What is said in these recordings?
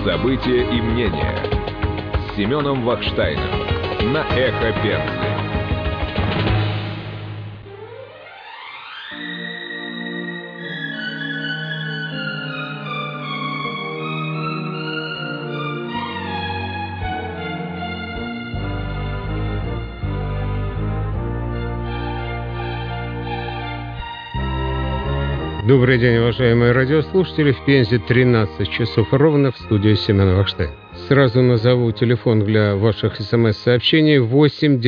События и мнения с Семеном Вахштайном на Эхо Пензы. Добрый день, уважаемые радиослушатели. В Пензе 13 часов ровно, в студии Семен Вахштайн. Сразу назову телефон для ваших смс-сообщений 8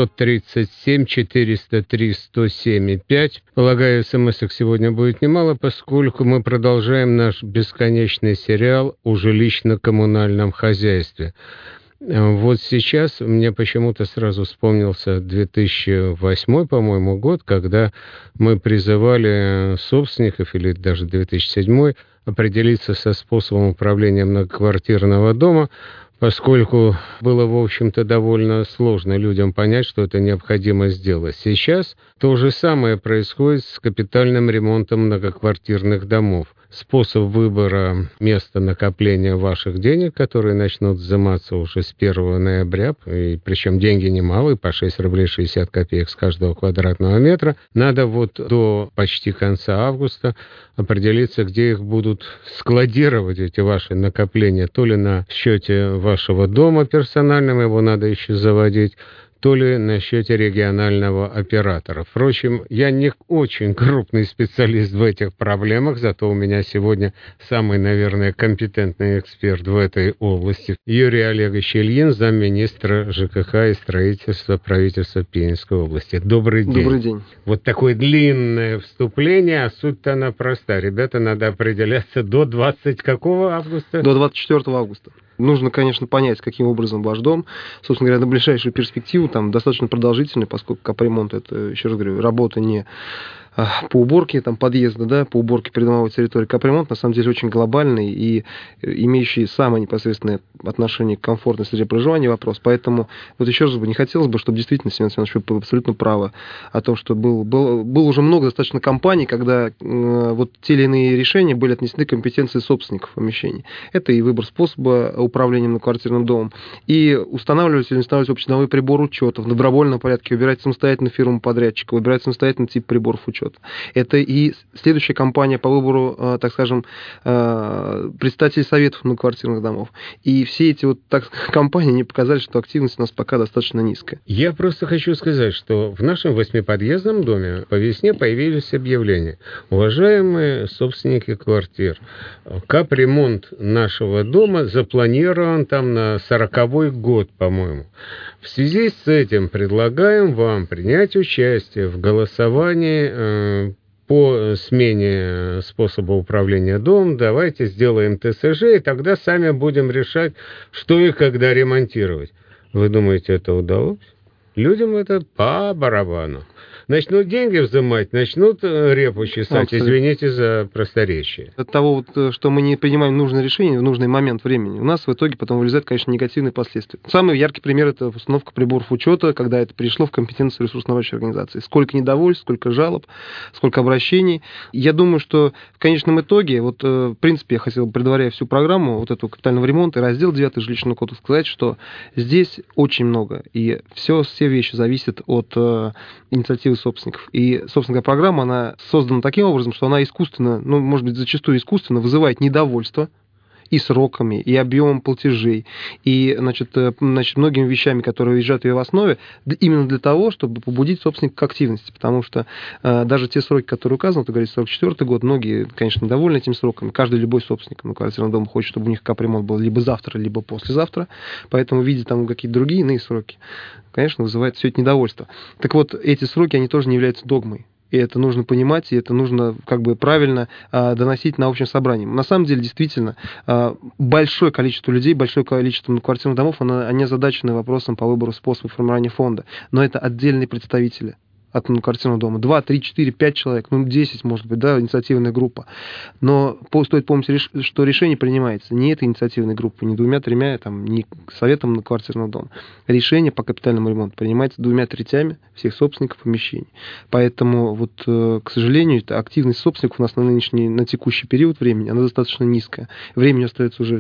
937 403 107 5. Полагаю, смс-ок сегодня будет немало, поскольку мы продолжаем наш бесконечный сериал о жилищно-коммунальном хозяйстве. Вот сейчас мне почему-то сразу вспомнился 2008, по-моему, год, когда мы призывали собственников, или даже 2007, определиться со способом управления многоквартирного дома, поскольку было, в общем-то, довольно сложно людям понять, что это необходимо сделать. Сейчас то же самое происходит с капитальным ремонтом многоквартирных домов. Способ выбора места накопления ваших денег, которые начнут взиматься уже с 1 ноября, и причем деньги немалые, по 6 рублей 60 копеек с каждого квадратного метра, надо вот до почти конца августа определиться, где их будут складировать, эти ваши накопления, то ли на счете вашего дома персональном, его надо еще заводить, то ли на счете регионального оператора. Впрочем, я не очень крупный специалист в этих проблемах, зато у меня сегодня самый, наверное, компетентный эксперт в этой области. Юрий Олегович Ильин, замминистра ЖКХ и строительства правительства Пензенской области. Добрый день. Добрый день. Вот такое длинное вступление, а суть-то она проста. Ребята, надо определяться до 20 какого августа? До 24 августа. Нужно, конечно, понять, каким образом ваш дом, собственно говоря, на ближайшую перспективу, там достаточно продолжительный, поскольку капремонт, это, еще раз говорю, работа не по уборке там, подъезда, да, по уборке придомовой территории. Капремонт, на самом деле, очень глобальный и имеющий самое непосредственное отношение к комфортной среде проживания вопрос. Поэтому, вот еще раз не хотелось бы, чтобы действительно, Семен Семенович, вы абсолютно правы о том, что было уже много достаточно компаний, когда вот те или иные решения были отнесены к компетенции собственников помещений. Это и выбор способа управления многоквартирным домом, и устанавливать или не устанавливать общедомовой прибор учета в добровольном порядке, выбирать самостоятельно фирму-подрядчика, выбирать самостоятельно тип приборов учета. Это и следующая кампания по выбору, так скажем, председателей советов многоквартирных домов. И все эти вот кампании не показали, что активность у нас пока достаточно низкая. Я просто хочу сказать, что в нашем 8-подъездном доме по весне появились объявления. Уважаемые собственники квартир, капремонт нашего дома запланирован там на 40-й год, по-моему. В связи с этим предлагаем вам принять участие в голосовании по смене способа управления домом. Давайте сделаем ТСЖ, и тогда сами будем решать, что и когда ремонтировать. Вы думаете, это удалось? Людям это по барабану. Начнут деньги взимать, начнут репу чесать, абсолютно. Извините за просторечие. От того, вот, что мы не принимаем нужное решение в нужный момент времени, у нас в итоге потом вылезают, конечно, негативные последствия. Самый яркий пример – это установка приборов учета, когда это перешло в компетенцию ресурсно-развивающей организации. Сколько недовольств, сколько жалоб, сколько обращений. Я думаю, что в конечном итоге, вот, в принципе, я хотел, предваряя всю программу вот этого капитального ремонта и раздел 9 жилищного кода, сказать, что здесь очень много, и все вещи зависят от инициативы собственников. И, собственно говоря, программа, она создана таким образом, что она искусственно, ну, может быть, зачастую искусственно вызывает недовольство и сроками, и объемом платежей, и, значит, многими вещами, которые лежат в ее основе, именно для того, чтобы побудить собственника к активности. Потому что даже те сроки, которые указаны, ты говоришь, 44-й год, многие, конечно, недовольны этими сроками. Каждый любой собственник многоквартирного дома хочет, чтобы у них капремонт был либо завтра, либо послезавтра. Поэтому, видя там какие-то другие иные сроки, конечно, вызывает все это недовольство. Так вот, эти сроки, они тоже не являются догмой. И это нужно понимать, и это нужно как бы правильно доносить на общем собрании. На самом деле, действительно, большое количество людей, большое количество квартирных домов, они озадачены вопросом по выбору способа формирования фонда. Но это отдельные представители от многоквартирного дома. 2, 3, 4, 5 человек, 10, может быть, да, инициативная группа. Но стоит помнить, что решение принимается не этой инициативной группой, не 2-3, там, не советом многоквартирного дома. Решение по капитальному ремонту принимается 2/3 всех собственников помещений. Поэтому, вот, к сожалению, активность собственников у нас на текущий период времени, она достаточно низкая. Времени остается уже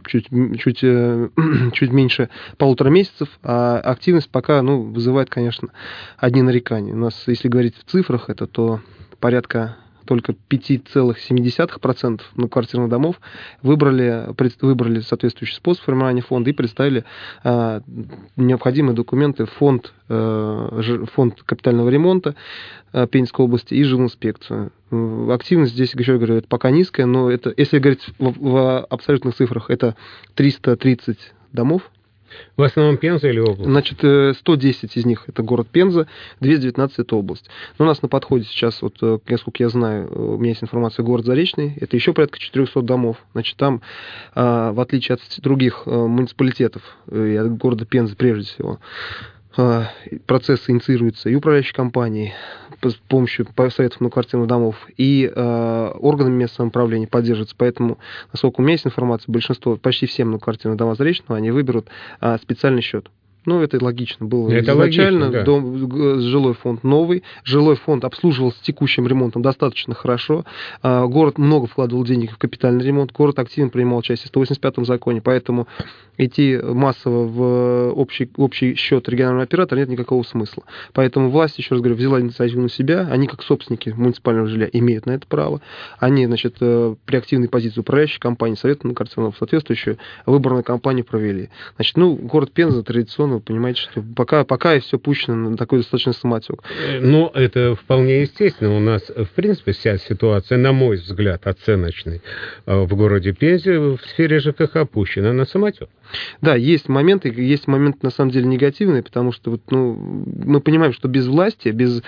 чуть меньше 1,5 месяцев, а активность пока, вызывает, конечно, одни нарекания. У нас, если говорить в цифрах, это то порядка только 5,7% многоквартирных домов выбрали соответствующий способ формирования фонда и представили необходимые документы в фонд капитального ремонта Пензенской области и жилинспекцию. Активность здесь, еще говорю, это пока низкая, но это, если говорить в абсолютных цифрах, это 330 домов. В основном Пенза или область? Значит, 110 из них это город Пенза, 219 это область. Но у нас на подходе сейчас, насколько я знаю, у меня есть информация, город Заречный, это еще порядка 400 домов. Значит, там, в отличие от других муниципалитетов, и от города Пензы прежде всего, процессы инициируются и управляющей компанией с помощью советов многоквартирных домов, и органами местного самоуправления поддерживаются. Поэтому, насколько у меня есть информация, большинство, почти все многоквартирные дома Заречного, они выберут специальный счет. Это логично было. Это изначально логично, да. Жилой фонд новый. Жилой фонд обслуживался текущим ремонтом достаточно хорошо. Город много вкладывал денег в капитальный ремонт. Город активно принимал участие в 185-м законе. Поэтому идти массово в общий счет регионального оператора нет никакого смысла. Поэтому власть, еще раз говорю, взяла инициативу на себя. Они, как собственники муниципального жилья, имеют на это право. Они, при активной позиции управляющей компании, совета многоквартирного, соответствующую выборную кампанию провели. Город Пенза традиционно, вы понимаете, что пока все пущено на такой достаточно самотек. Это вполне естественно. У нас, в принципе, вся ситуация, на мой взгляд, оценочной в городе Пензе в сфере ЖКХ пущена на самотек. Да, есть моменты на самом деле негативные, потому что мы понимаем, что без власти, без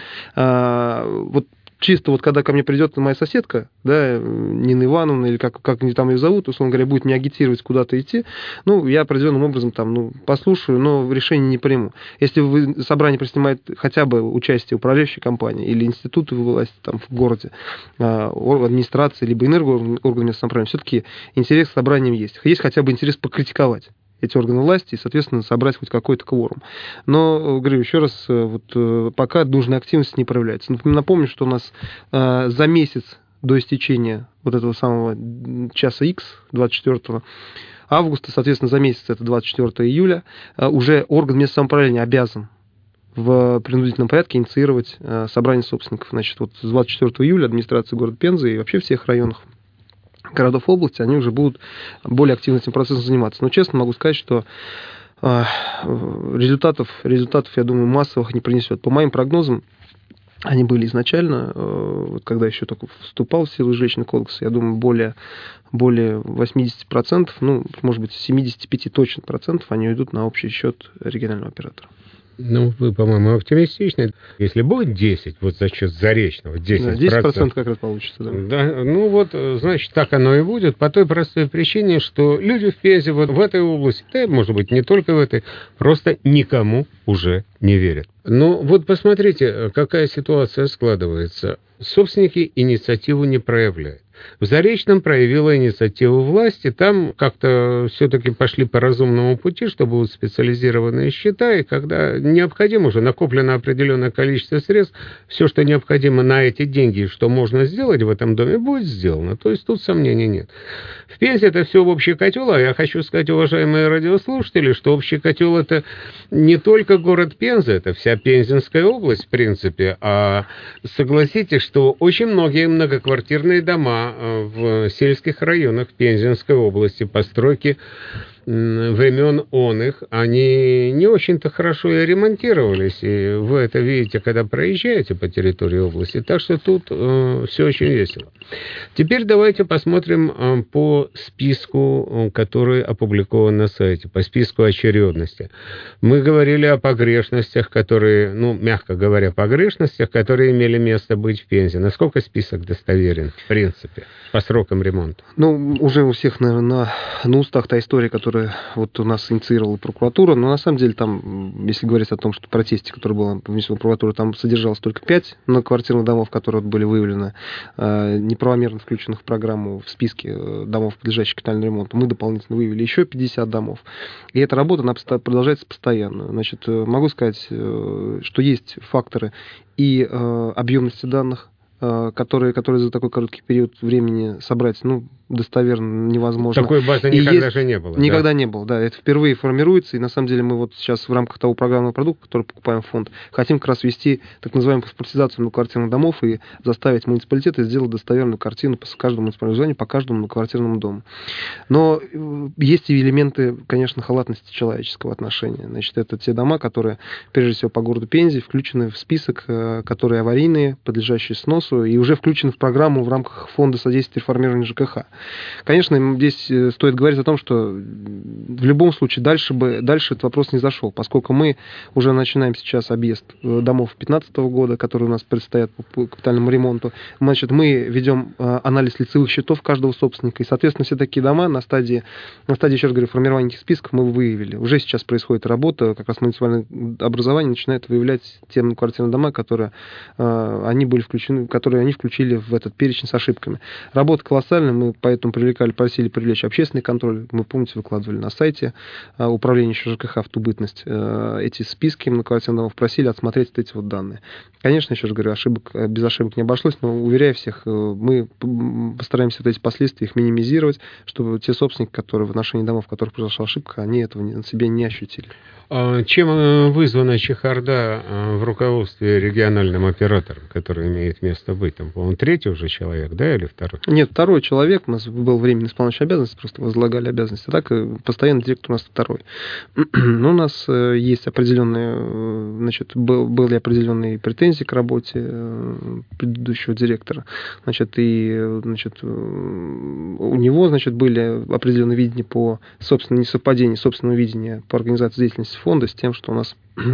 чисто когда ко мне придет моя соседка, да, Нина Ивановна, или как они там ее зовут, условно говоря, будет меня агитировать куда-то идти, я определенным образом послушаю, но решение не приму. Если в собрании принимает хотя бы участие управляющей компании или институты власти в городе, администрации, либо энергоорганами местного самоуправления, все-таки интерес к собраниям есть. Есть хотя бы интерес покритиковать эти органы власти и, соответственно, собрать хоть какой-то кворум. Но, говорю еще раз, пока нужная активность не проявляется. Напомню, что у нас за месяц до истечения этого самого часа X, 24 августа, соответственно, за месяц, это 24 июля, уже орган местного самоуправления обязан в принудительном порядке инициировать собрание собственников. Значит, с 24 июля администрация города Пензы и вообще всех районах городов области, они уже будут более активно этим процессом заниматься. Но честно могу сказать, что результатов, я думаю, массовых не принесет. По моим прогнозам, они были изначально, когда еще только вступал в силу жилищный кодекс, я думаю, более 80%, может быть, 75% точно процентов, они уйдут на общий счет регионального оператора. Вы, по-моему, оптимистичны. Если будет 10, за счет Заречного, 10%. Да, 10% как раз получится, да. Да, значит, так оно и будет, по той простой причине, что люди в Пензе в этой области, да, может быть, не только в этой, просто никому уже не верят. Посмотрите, какая ситуация складывается. Собственники инициативу не проявляют. В Заречном проявила инициативу власти, там как-то все-таки пошли по разумному пути, что будут специализированные счета, и когда необходимо, уже накоплено определенное количество средств, все, что необходимо на эти деньги, что можно сделать в этом доме, будет сделано. То есть тут сомнений нет. В Пензе это все в общий котел, а я хочу сказать, уважаемые радиослушатели, что общий котел это не только город Пенза, это вся Пензенская область, в принципе, а согласитесь, что очень многие многоквартирные дома в сельских районах Пензенской области, постройки времен их, они не очень-то хорошо и ремонтировались. И вы это видите, когда проезжаете по территории области. Так что тут все очень весело. Теперь давайте посмотрим по списку, который опубликован на сайте, по списку очередности. Мы говорили о погрешностях, которые, мягко говоря, погрешностях, которые имели место быть в Пензе. Насколько список достоверен, в принципе, по срокам ремонта? Уже у всех, наверное, на устах та история, которая у нас инициировала прокуратура, но на самом деле там, если говорить о том, что в протесте, который был внесен в прокуратуру, там содержалось только 5 многоквартирных домов, которые были выявлены неправомерно включенных в программу в списке домов, подлежащих капитальному ремонту. Мы дополнительно выявили еще 50 домов. И эта работа она продолжается постоянно. Значит, могу сказать, что есть факторы и объемности данных, которые за такой короткий период времени собрать, достоверно невозможно. Такой базы никогда же не было. Никогда не было, да. Это впервые формируется, и на самом деле мы вот сейчас в рамках того программного продукта, который покупаем в фонд, хотим как раз ввести так называемую паспортизацию многоквартирных домов и заставить муниципалитеты сделать достоверную картину по каждому муниципальному зданию, по каждому многоквартирному дому. Но есть и элементы, конечно, халатности человеческого отношения. Значит, это те дома, которые, прежде всего, по городу Пензе включены в список, которые аварийные, подлежащие сносу, и уже включены в программу в рамках фонда содействия реформированию ЖКХ. Конечно, здесь стоит говорить о том, что в любом случае дальше этот вопрос не зашел, поскольку мы уже начинаем сейчас объезд домов 2015 года, которые у нас предстоят по капитальному ремонту. Значит, мы ведем анализ лицевых счетов каждого собственника, и, соответственно, все такие дома на стадии, еще раз говорю, формирования этих списков мы выявили. Уже сейчас происходит работа, как раз муниципальное образование начинает выявлять те квартирные дома, которые они включили в этот перечень с ошибками. Работа колоссальная, мы поэтому просили привлечь общественный контроль. Мы, помните, выкладывали на сайте управления ЖКХ в ту бытность эти списки многоквартирных домов, просили отсмотреть эти вот данные. Конечно, еще раз говорю, без ошибок не обошлось, но, уверяю всех, мы постараемся вот эти последствия их минимизировать, чтобы те собственники, которые в отношении домов, в которых произошла ошибка, они этого на себе не ощутили. Чем вызвана чехарда в руководстве региональным оператором, который имеет место быть? Там, по-моему, третий уже человек, да, или второй? Нет, второй человек. У нас был временный исполняющий обязанности, просто возлагали обязанности. Так, постоянный директор у нас второй. Но у нас есть определенные, значит, были определенные претензии к работе предыдущего директора. Значит, у него, значит, были определенные видения по собственному несовпадению собственного видения по организации деятельности фонда с тем, что у нас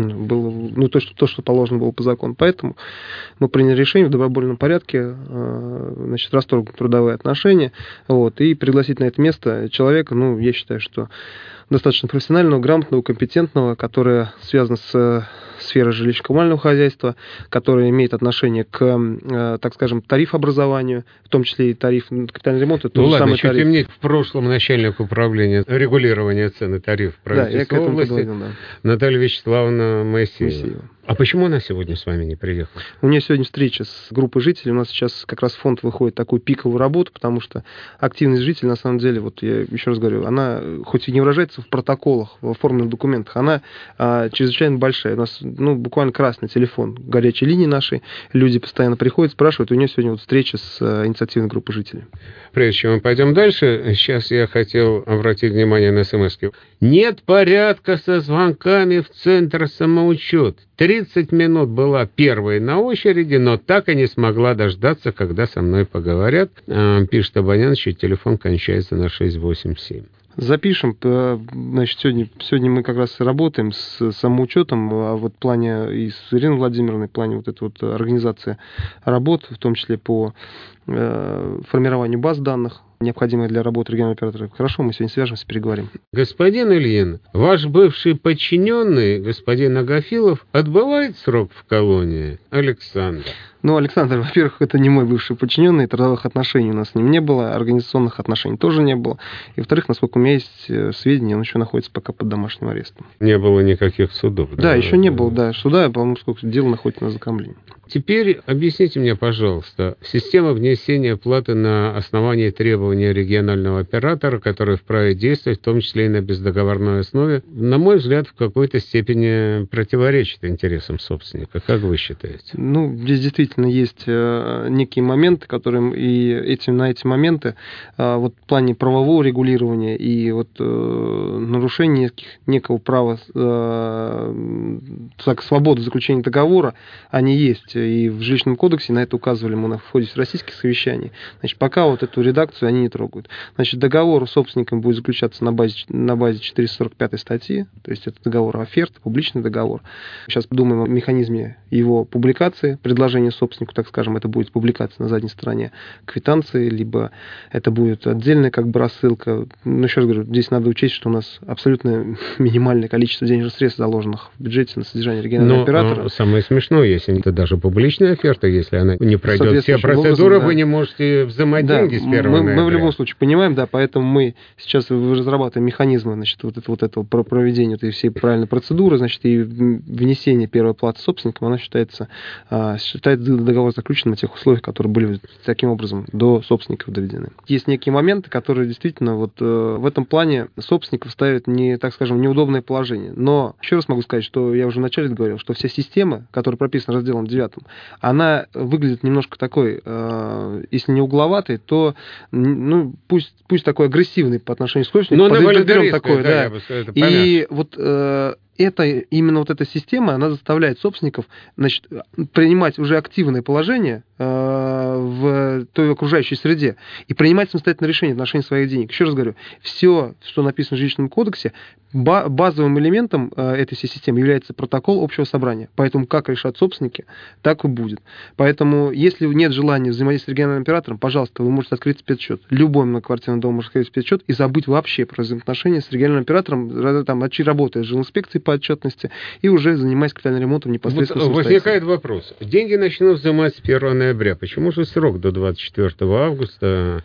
было, то, что положено было по закону. Поэтому мы приняли решение в добровольном порядке, значит, расторгнуть трудовые отношения, и пригласить на это место человека, я считаю, что достаточно профессионального, грамотного, компетентного, которое связано с сферой жилищно-коммунального хозяйства, которое имеет отношение к, так скажем, тарифообразованию, в том числе и тариф на капитальный ремонт. Это ладно, чуть ли мне в прошлом начальник управления регулирования цен и тарифов правительства области Наталья Вячеславовна Моисеева. А почему она сегодня с вами не приехала? У меня сегодня встреча с группой жителей. У нас сейчас как раз фонд выходит такую пиковую работу, потому что активность жителей, на самом деле, я еще раз говорю, она хоть и не выражается в протоколах, в оформленных документах, она чрезвычайно большая. У нас буквально красный телефон горячей линии нашей. Люди постоянно приходят, спрашивают. У нее сегодня встреча с инициативной группой жителей. Прежде чем мы пойдем дальше, сейчас я хотел обратить внимание на смс-ки. Нет порядка со звонками в центр самоучет. 30 минут была первой на очереди, но так и не смогла дождаться, когда со мной поговорят. Пишет абонент, чей телефон кончается на 687. Запишем. Значит, сегодня мы как раз работаем с самоучетом, а в плане и с Ириной Владимировной, в плане этой организации работ, в том числе по формированию баз данных, необходимые для работы регионального оператора. Хорошо, мы сегодня свяжемся, переговорим. Господин Ильин, ваш бывший подчиненный, господин Агафилов, отбывает срок в колонии? Александр. Александр, во-первых, это не мой бывший подчиненный, трудовых отношений у нас с ним не было, организационных отношений тоже не было. И, во-вторых, насколько у меня есть сведения, он еще находится пока под домашним арестом. Не было никаких судов? Да, еще не было, суда, по-моему, сколько дело находится на ознакомлении. Теперь объясните мне, пожалуйста, система внесения платы на основании требования регионального оператора, который вправе действовать, в том числе и на бездоговорной основе, на мой взгляд, в какой-то степени противоречит интересам собственника. Как вы считаете? Здесь действительно есть некие моменты, которые на эти моменты в плане правового регулирования и нарушения некого права свободы заключения договора, они есть. И в жилищном кодексе на это указывали мы в ходе российских совещаний. Значит, пока эту редакцию они не трогают. Значит, договор с собственником будет заключаться на базе 445 статьи, то есть это договор оферт, публичный договор. Сейчас подумаем о механизме его публикации, предложение собственнику, так скажем, это будет публикация на задней стороне квитанции, либо это будет отдельная рассылка. Еще раз говорю, здесь надо учесть, что у нас абсолютно минимальное количество денежных средств, заложенных в бюджете на содержание регионального оператора. Самое смешное, если это даже публичная оферта, если она не пройдет все процедуры, вы не можете взимать деньги с первого. Мы Мы в любом случае понимаем, да, поэтому мы сейчас разрабатываем механизмы, значит, этого проведения этой всей правильной процедуры, значит, и внесение первой платы собственникам, она считается договор заключен на тех условиях, которые были таким образом до собственников доведены. Есть некие моменты, которые действительно вот в этом плане собственников ставят так скажем, неудобное положение. Но еще раз могу сказать, что я уже вначале говорил, что вся система, которая прописана разделом 9, она выглядит немножко такой, если не угловатой, то пусть такой агрессивный по отношению к собственнику. Но подберем такое, да. Я бы сказал, это и вот именно вот эта система, она заставляет собственников, значит, принимать уже активное положение в той окружающей среде и принимать самостоятельное решение в отношении своих денег. Еще раз говорю, все, что написано в жилищном кодексе, базовым элементом этой всей системы является протокол общего собрания. Поэтому как решат собственники, так и будет. Поэтому, если нет желания взаимодействовать с региональным оператором, пожалуйста, вы можете открыть спецсчет. Любой многоквартирный дом может открыть спецсчет и забыть вообще про взаимоотношения с региональным оператором, там, работая с жилинспекцией по отчетности и уже занимаясь капитальным ремонтом непосредственно. Вот возникает вопрос. Деньги начнут взимать с 1 ноября. Почему же срок до 24 августа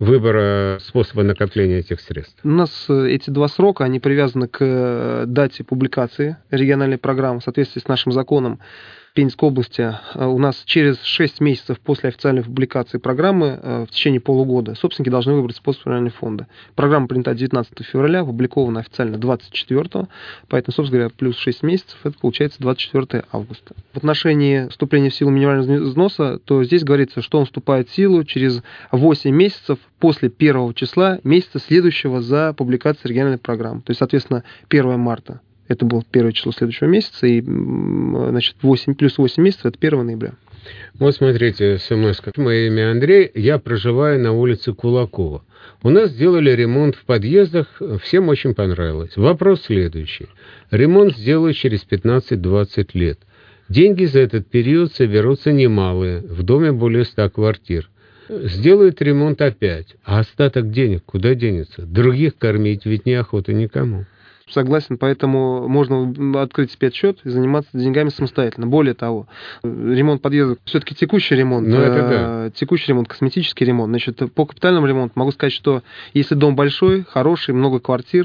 выбора способа накопления этих средств? У нас эти два срока, они привязаны к дате публикации региональной программы в соответствии с нашим законом. В Пензенской области у нас через 6 месяцев после официальной публикации программы в течение полугода собственники должны выбрать способ формирования фонда. Программа принята 19 февраля, опубликована официально 24, поэтому, собственно говоря, плюс 6 месяцев, это получается 24 августа. В отношении вступления в силу минимального взноса, то здесь говорится, что он вступает в силу через 8 месяцев после 1 числа месяца, следующего за публикацией региональной программы. То есть, соответственно, 1 марта. Это было 1 число следующего месяца, и, значит, плюс 8 месяцев – это 1 ноября. Вот смотрите, смс-ка. Мое имя Андрей, я проживаю на улице Кулакова. У нас сделали ремонт в подъездах, всем очень понравилось. Вопрос следующий. Ремонт сделают через 15-20 лет. Деньги за этот период соберутся немалые, в доме более 100 квартир. Сделают ремонт опять, а остаток денег куда денется? Других кормить ведь неохота никому. Согласен, поэтому можно открыть спецсчет и заниматься деньгами самостоятельно. Более того, ремонт подъездов все-таки текущий ремонт, текущий ремонт, косметический ремонт. Значит, по капитальному ремонту могу сказать, что если дом большой, хороший, много квартир,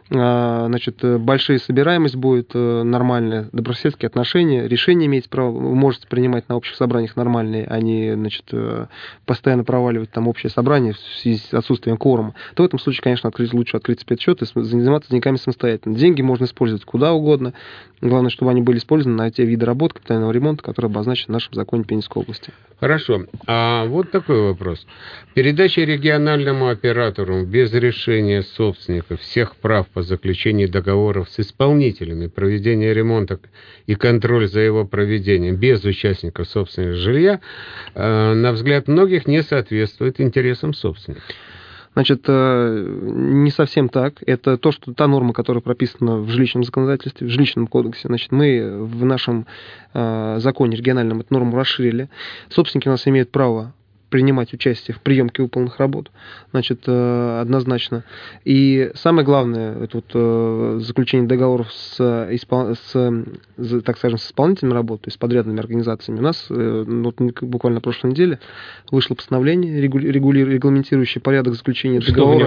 значит, большая собираемость будет, нормальная, добрососедские отношения, решения имеете право, вы можете принимать на общих собраниях нормальные, а не, значит, постоянно проваливать там общее собрание в связи с отсутствием кворума, то в этом случае, конечно, лучше открыть спецсчет и заниматься деньгами самостоятельно. Деньги можно использовать куда угодно, главное, чтобы они были использованы на те виды работ капитального ремонта, которые обозначены в нашем законе Пензенской области. Хорошо. А вот такой вопрос. Передача региональному оператору без решения собственников всех прав по заключению договоров с исполнителями проведения ремонта и контроль за его проведением без участников собственного жилья, на взгляд многих, не соответствует интересам собственников. Значит, не совсем так. Это та норма, которая прописана в жилищном законодательстве, в жилищном кодексе. Значит, мы в нашем законе региональном эту норму расширили. Собственники у нас имеют право принимать участие в приемке выполненных работ, значит, однозначно. И самое главное, это вот заключение договоров так скажем, с исполнителями работ, то есть с подрядными организациями. У нас буквально на прошлой неделе вышло постановление, регламентирующее порядок заключения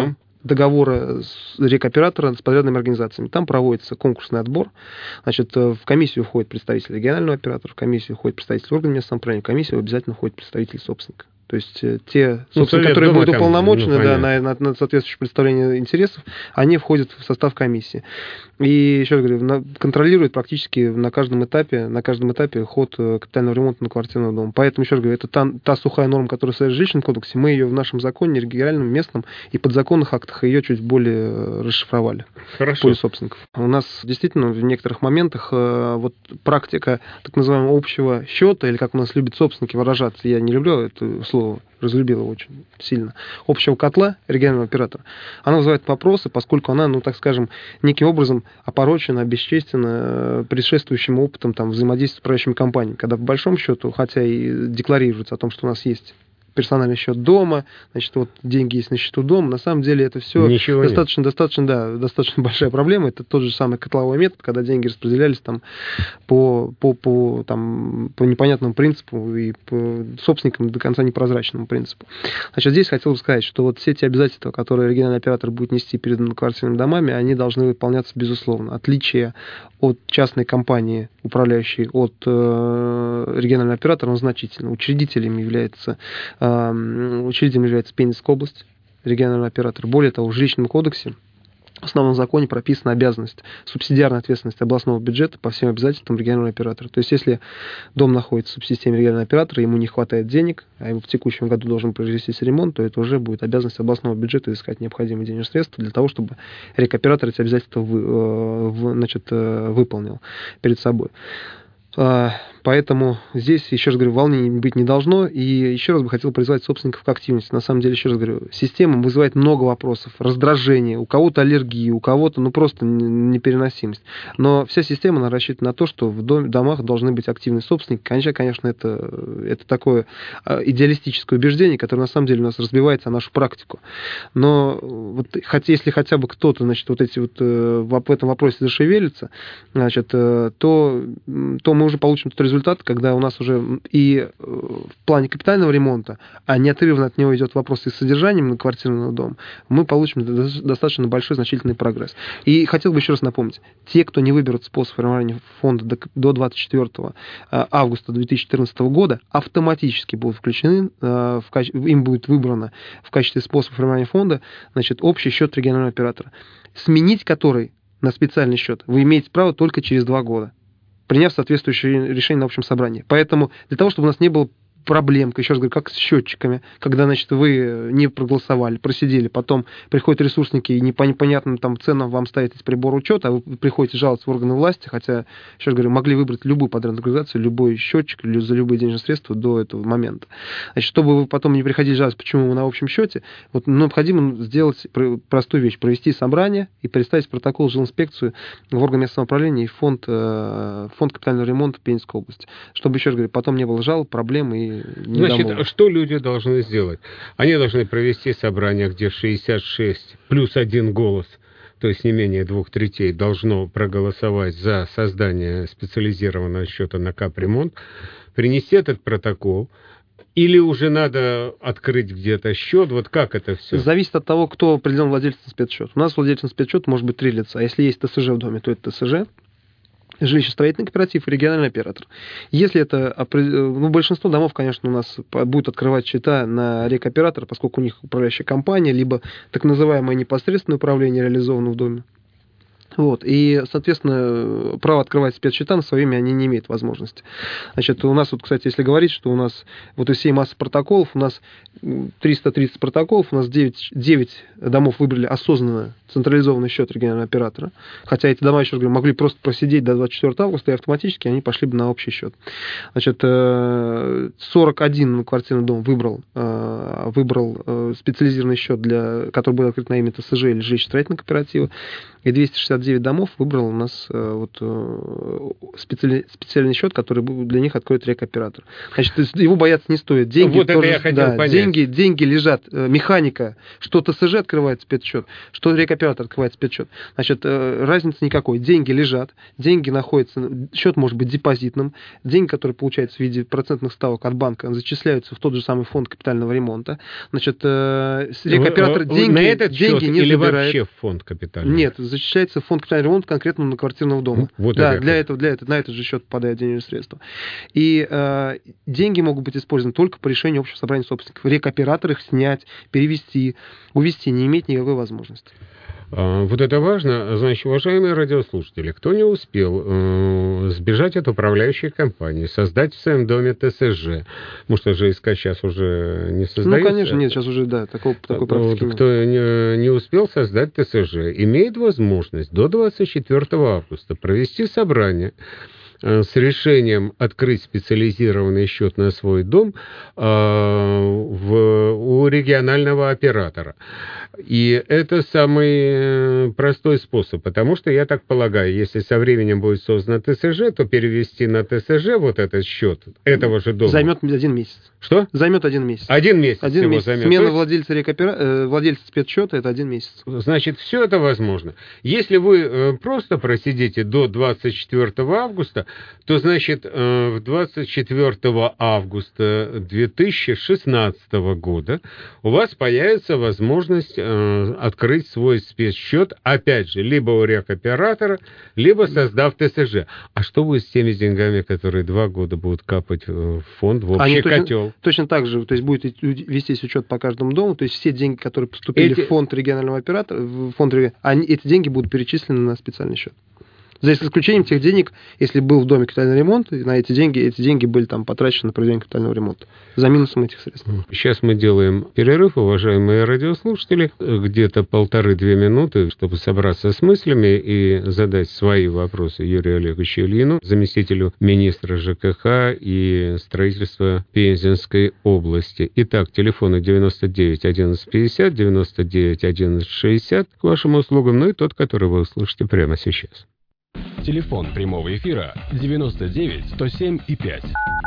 договора рекоператора с подрядными организациями. Там проводится конкурсный отбор. Значит, в комиссию входит представитель регионального оператора, в комиссию входит представитель органов местного самоуправления, в комиссию обязательно входит представитель собственника. То есть те собственники, которые будут уполномочены на соответствующее представление интересов, они входят в состав комиссии. И, еще раз говорю, контролирует практически на каждом этапе ход капитального ремонта на квартирном доме. Поэтому, еще раз говорю, это та сухая норма, которая стоит в жилищном кодексе, мы ее в нашем законе, региональном, местном и подзаконных актах ее чуть более расшифровали. Хорошо. В пользу собственников. У нас действительно в некоторых моментах вот практика так называемого общего счета, или как у нас любят собственники выражаться, я не люблю это слово, разлюбил его очень сильно, общего котла регионального оператора, она вызывает вопросы, поскольку она, так скажем, неким образом опорочена, обесчестена предшествующим опытом взаимодействия с управляющими компаниями, когда по большому счету, хотя и декларируется о том, что у нас есть персональный счет дома, значит, вот деньги есть на счету дома. На самом деле это все достаточно большая проблема. Это тот же самый котловой метод, когда деньги распределялись там по непонятному принципу и по собственникам до конца непрозрачному принципу. Значит, здесь хотел бы сказать, что вот все эти обязательства, которые региональный оператор будет нести перед многоквартирными домами, они должны выполняться безусловно. Отличие от частной компании, управляющей от регионального оператора, он значительно. Учредителем является Пензенская область, региональный оператор. Более того, в жилищном кодексе в основном законе прописана обязанность, субсидиарная ответственность областного бюджета по всем обязательствам регионального оператора. То есть, если дом находится в субсистеме регионального оператора, ему не хватает денег, а ему в текущем году должен произвестись ремонт, то это уже будет обязанность областного бюджета искать необходимые денежные средства для того, чтобы рекоператор эти обязательства выполнил перед собой. Поэтому здесь, еще раз говорю, волнений быть не должно. И еще раз бы хотел призвать собственников к активности. На самом деле, еще раз говорю, система вызывает много вопросов, раздражение, у кого-то аллергии, у кого-то просто непереносимость. Но вся система она рассчитана на то, что в домах должны быть активные собственники. Конечно, это такое идеалистическое убеждение, которое на самом деле у нас разбивается о нашу практику. Но вот, если хотя бы кто-то, значит, в этом вопросе зашевелится, значит, то мы уже получим тот результат, когда у нас уже и в плане капитального ремонта, а неотрывно от него идет вопрос и с содержанием многоквартирного дома, мы получим достаточно большой, значительный прогресс. И хотел бы еще раз напомнить, те, кто не выберут способ формирования фонда до 24 августа 2014 года, автоматически будут включены, им будет выбрано в качестве способа формирования фонда, значит, общий счет регионального оператора, сменить который на специальный счет вы имеете право только через 2 года, приняв соответствующее решение на общем собрании. Поэтому для того, чтобы у нас не было проблем, еще раз говорю, как с счетчиками, когда, значит, вы не проголосовали, просидели, потом приходят ресурсники и по непонятным там ценам вам ставят эти приборы учета, а вы приходите жаловаться в органы власти, хотя, еще раз говорю, могли выбрать любую подрядную организацию, любой счетчик за любые денежные средства до этого момента. Значит, чтобы вы потом не приходили жаловаться, почему вы на общем счете, вот необходимо сделать простую вещь, провести собрание и представить протокол жилинспекцию в орган местного самоуправления и фонд капитального ремонта Пензенской области, чтобы, еще раз говорю, потом не было жалоб, проблем и Значит, что люди должны сделать? Они должны провести собрание, где 66 плюс 1 голос, то есть не менее 2/3, должно проголосовать за создание специализированного счета на капремонт, принести этот протокол, или уже надо открыть где-то счет? Вот как это все? Зависит от того, кто определен владельцем спецсчета. У нас владельцем спецсчета может быть 3 лица. Если есть ТСЖ в доме, то это ТСЖ, жилищно-строительный кооператив и региональный оператор. Если это, большинство домов, конечно, у нас будут открывать счета на рекоператора, поскольку у них управляющая компания, либо так называемое непосредственное управление реализовано в доме. Вот. И, соответственно, право открывать спецсчета на свое имя они не имеют возможности. Значит, у нас, вот, кстати, если говорить, что у нас вот из всей массы протоколов, у нас 330 протоколов, у нас 9 домов выбрали осознанно централизованный счет регионального оператора. Хотя эти дома, еще раз говорю, могли просто просидеть до 24 августа, и автоматически они пошли бы на общий счет. Значит, 41 квартирный дом выбрал специализированный счет, который будет открыт на имя ТСЖ или жилищно-строительного кооператива. И 269 домов выбрал у нас специальный счет, который для них откроет рекоператор. Значит, его бояться не стоит. Деньги вот тоже, это я хотел понять. Деньги лежат. Механика, что ТСЖ открывает спецсчет, что рекоператор открывает спецсчет. Значит, разницы никакой. Деньги лежат, деньги находятся, счет может быть депозитным, деньги, которые получаются в виде процентных ставок от банка, зачисляются в тот же самый фонд капитального ремонта. Значит, рекоператор на этот деньги счет не или забирает. Вообще в фонд капитального? Нет, зачисляется в фонд капитального ремонта конкретно на квартирного дома. Вот да, это. на этот же счет попадают денежные средства. И деньги могут быть использованы только по решению общего собрания собственников. Рекоператор их снять, перевести, увести не имеет никакой возможности. Вот это важно. Значит, уважаемые радиослушатели, кто не успел сбежать от управляющей компании, создать в своем доме ТСЖ, может, ЖСК сейчас уже не создается? Ну, конечно, нет, сейчас уже, да, такой практики нет. Кто не успел создать ТСЖ, имеет возможность до 24 августа провести собрание, с решением открыть специализированный счет на свой дом у регионального оператора. И это самый простой способ, потому что, я так полагаю, если со временем будет создано ТСЖ, то перевести на ТСЖ вот этот счет этого же дома... Займет 1 месяц. Что? Займет 1 месяц. 1 месяц всего займет. Смена владельца спецсчета — это 1 месяц. Значит, все это возможно. Если вы просто просидите до 24 августа, то, значит, в 24 августа 2016 года у вас появится возможность открыть свой спецсчет, опять же, либо у рекоператора, либо создав ТСЖ. А что будет с теми деньгами, которые 2 года будут капать в фонд, в общий котел? Точно так же, то есть будет вестись учет по каждому дому, то есть все деньги, которые поступили в фонд регионального оператора, эти деньги будут перечислены на специальный счет. За исключением тех денег, если был в доме капитальный ремонт, и на эти деньги были там потрачены на проведение капитального ремонта. За минусом этих средств. Сейчас мы делаем перерыв, уважаемые радиослушатели, где-то 1,5-2 минуты, чтобы собраться с мыслями и задать свои вопросы Юрию Олеговичу Ильину, заместителю министра ЖКХ и строительства Пензенской области. Итак, телефоны 99 11 50, 99 11 60 к вашим услугам, ну и тот, который вы услышите прямо сейчас. Телефон прямого эфира 99 107 и 5.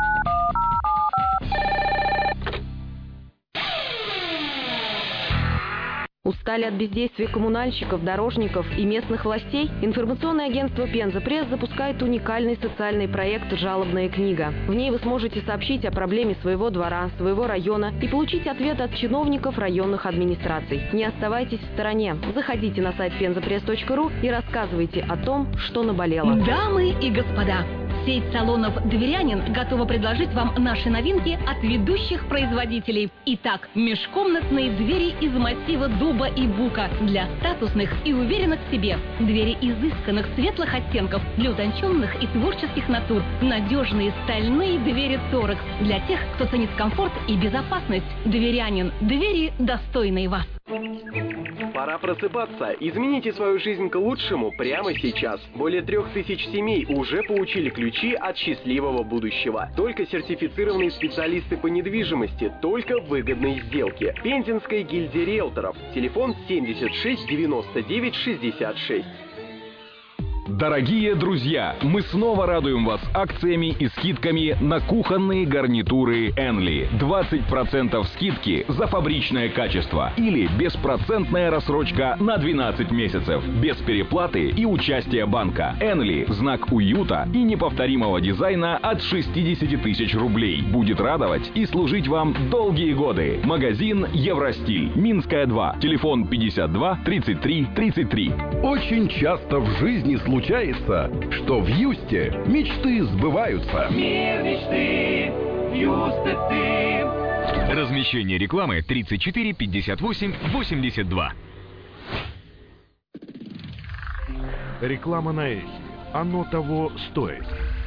Устали от бездействия коммунальщиков, дорожников и местных властей? Информационное агентство «Пенза Пресс» запускает уникальный социальный проект «Жалобная книга». В ней вы сможете сообщить о проблеме своего двора, своего района и получить ответ от чиновников районных администраций. Не оставайтесь в стороне. Заходите на сайт penzapress.ru и рассказывайте о том, что наболело. Дамы и господа, сеть салонов «Дверянин» готова предложить вам наши новинки от ведущих производителей. Итак, межкомнатные двери из массива дуба и бука для статусных и уверенных в себе. Двери изысканных светлых оттенков для утонченных и творческих натур. Надежные стальные двери Торекс для тех, кто ценит комфорт и безопасность. «Дверянин» – двери, достойные вас. Пора просыпаться. Измените свою жизнь к лучшему прямо сейчас. Более 3000 семей уже получили ключи от счастливого будущего. Только сертифицированные специалисты по недвижимости, только выгодные сделки. Пензенская гильдия риэлторов. Телефон 76 99 66. Дорогие друзья, мы снова радуем вас акциями и скидками на кухонные гарнитуры Энли. 20% скидки за фабричное качество или беспроцентная рассрочка на 12 месяцев. Без переплаты и участия банка. Энли – знак уюта и неповторимого дизайна от 60 тысяч рублей. Будет радовать и служить вам долгие годы. Магазин Евростиль. Минская 2. Телефон 52 33 33. Очень часто в жизни случается, что в Юсте мечты сбываются. Мир мечты, Юсты ты. Размещение рекламы 34 58 82. Реклама на эхе. Оно того стоит.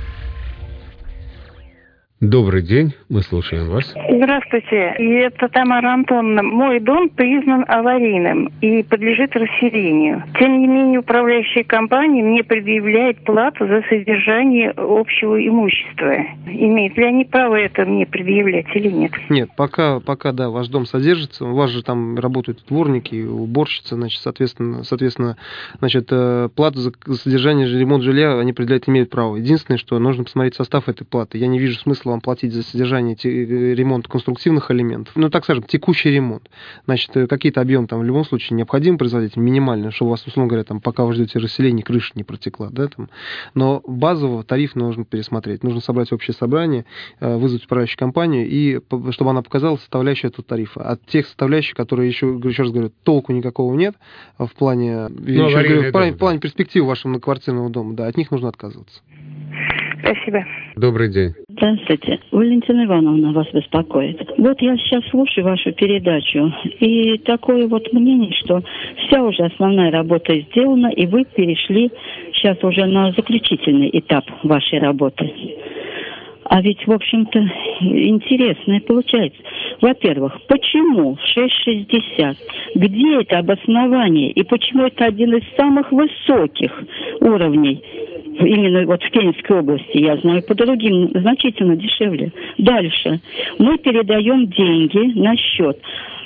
Добрый день, мы слушаем вас. Здравствуйте, это Тамара Антоновна. Мой дом признан аварийным и подлежит расселению. Тем не менее, управляющая компания мне предъявляет плату за содержание общего имущества. Имеют ли они право это мне предъявлять или нет? Нет, пока да, ваш дом содержится, у вас же там работают дворники, уборщицы, значит, соответственно, значит, плату за содержание, ремонт жилья они определять имеют право. Единственное, что нужно посмотреть состав этой платы. Я не вижу смысла вам платить за содержание ремонт конструктивных элементов. Ну, так скажем, текущий ремонт. Значит, какие-то объемы там в любом случае необходимо производить, минимально, чтобы у вас, условно говоря, там, пока вы ждете расселения, крыша не протекла, да, там. Но базового тариф нужно пересмотреть. Нужно собрать общее собрание, вызвать управляющую компанию, и чтобы она показала составляющие этого тарифа. От тех составляющих, которые, еще раз говорю, толку никакого нет в плане, в плане перспектив вашего многоквартирного дома, да, от них нужно отказываться. Спасибо. Добрый день. Здравствуйте. Валентина Ивановна вас беспокоит. Вот я сейчас слушаю вашу передачу, и такое вот мнение, что вся уже основная работа сделана, и вы перешли сейчас уже на заключительный этап вашей работы. А ведь, в общем-то, интересно получается. Во-первых, почему 6,60? Где это обоснование? И почему это один из самых высоких уровней именно вот в Пензенской области, я знаю, по другим значительно дешевле. Дальше. Мы передаем деньги на счет.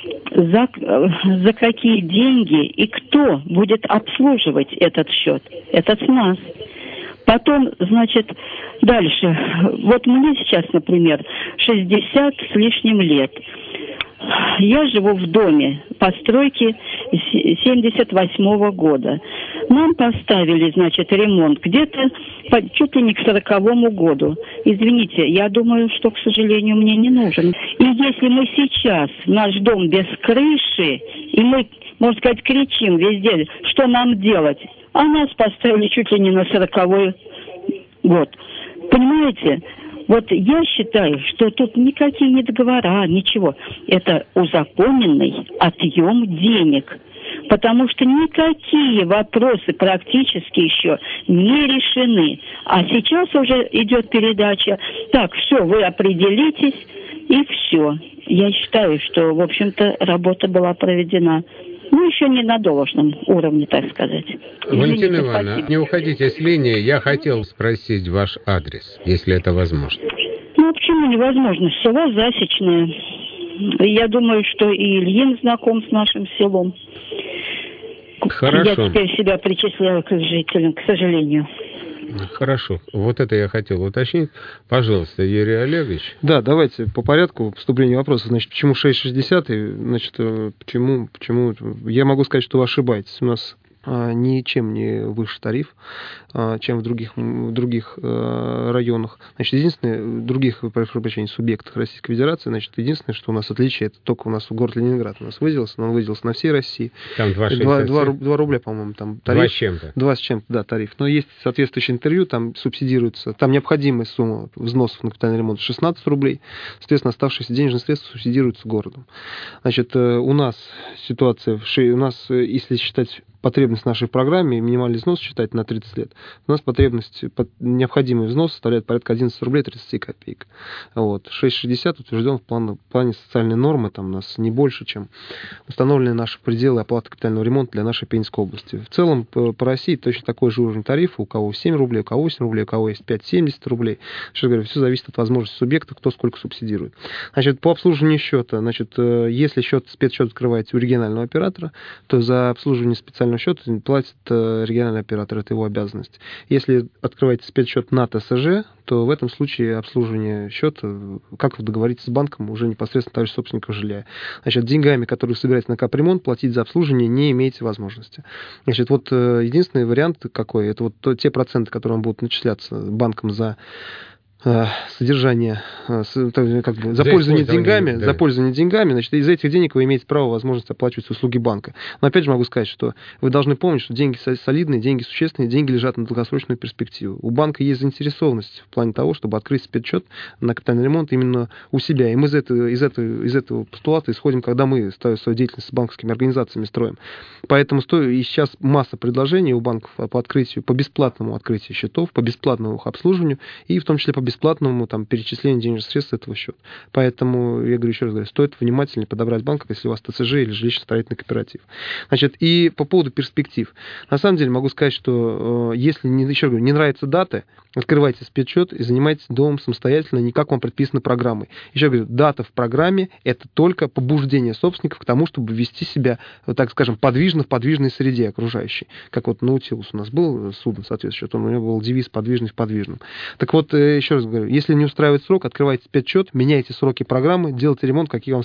За какие деньги и кто будет обслуживать этот счет? Это с нас. Потом, значит, дальше. Вот мне сейчас, например, 60 с лишним лет. Я живу в доме постройки 78-го года. Нам поставили, значит, ремонт где-то чуть ли не к 40-му году. Извините, я думаю, что, к сожалению, мне не нужен. И если мы сейчас, наш дом без крыши, и мы, можно сказать, кричим везде, что нам делать, а нас поставили чуть ли не на 40-й год. Понимаете? Вот я считаю, что тут никакие не договора, ничего. Это узаконенный отъем денег. Потому что никакие вопросы практически еще не решены. А сейчас уже идет передача. Так, все, вы определитесь, и все. Я считаю, что, в общем-то, работа была проведена. Ну, еще не на должном уровне, так сказать. Валентина Ивановна, не уходите с линии. Я хотел спросить ваш адрес, если это возможно. Ну, почему невозможно? Село Засечное. Я думаю, что и Ильин знаком с нашим селом. Хорошо. Я теперь себя причисляю к жителям, к сожалению. Хорошо. Вот это я хотел уточнить. Пожалуйста, Юрий Олегович. Да, давайте по порядку вступления вопроса. Значит, почему 6,60? Значит, почему? Я могу сказать, что вы ошибаетесь. У нас ничем не выше тариф, чем в других районах. Значит, единственное, других, прошу прощения, субъектах Российской Федерации, значит, единственное, что у нас отличие, это только у нас в город Ленинград у нас выделился, но он выделился на всей России. Там 2 рубля, по-моему, там тариф. 2 с чем-то. 2 с чем-то, да, тариф. Но есть соответствующее интервью, там субсидируется, там необходимая сумма взносов на капитальный ремонт 16 рублей, соответственно, оставшиеся денежные средства субсидируются городом. Значит, у нас ситуация, у нас, если считать потребность в нашей программе, минимальный взнос считать на 30 лет, у нас потребность, необходимый взнос составляет порядка 11 рублей 30 копеек. Вот. 6,60 утвержден в плане социальной нормы, там у нас не больше, чем установлены наши пределы оплаты капитального ремонта для нашей Пензенской области. В целом по России точно такой же уровень тарифа, у кого 7 рублей, у кого 8 рублей, у кого есть 5,70 рублей. Еще говорю, все зависит от возможности субъекта, кто сколько субсидирует. Значит, по обслуживанию счета, значит, если спецсчет открываете у регионального оператора, то за обслуживание специального счета платит региональный оператор, это его обязанность. Если открываете спецсчет на ТСЖ, то в этом случае обслуживание счета, как вы договоритесь с банком, уже непосредственно товарищ собственников жилья. Значит, деньгами, которые вы собираете на капремонт, платить за обслуживание не имеете возможности. Значит, вот единственный вариант какой, это вот те проценты, которые вам будут начисляться банком за содержание, как бы, за пользование деньгами, да. За пользование деньгами, значит, из этих денег вы имеете право, возможность оплачивать услуги банка. Но опять же могу сказать, что вы должны помнить, что деньги солидные, деньги существенные, деньги лежат на долгосрочную перспективу. У банка есть заинтересованность в плане того, чтобы открыть спецсчет на капитальный ремонт именно у себя. И мы из этого постулата исходим, когда мы свою деятельность с банковскими организациями строим. Поэтому и сейчас масса предложений у банков по открытию, по бесплатному открытию счетов, по бесплатному их обслуживанию и в том числе по бесплатному там перечислению денежных средств этого счета. Поэтому, я говорю еще раз, стоит внимательнее подобрать банк, если у вас ТСЖ или жилищно-строительный кооператив. Значит, и по поводу перспектив. На самом деле могу сказать, что если, еще говорю, не нравятся даты, открывайте спецсчет и занимайтесь домом самостоятельно, не как вам предписано программой. Еще говорю, дата в программе – это только побуждение собственников к тому, чтобы вести себя, так скажем, подвижно в подвижной среде окружающей. Как вот Наутилус у нас был судно соответствующее, у него был девиз «подвижный в подвижном». Так вот, еще раз говорю, если не устраивает срок, открывайте спецсчет, меняйте сроки программы, делайте ремонт, какие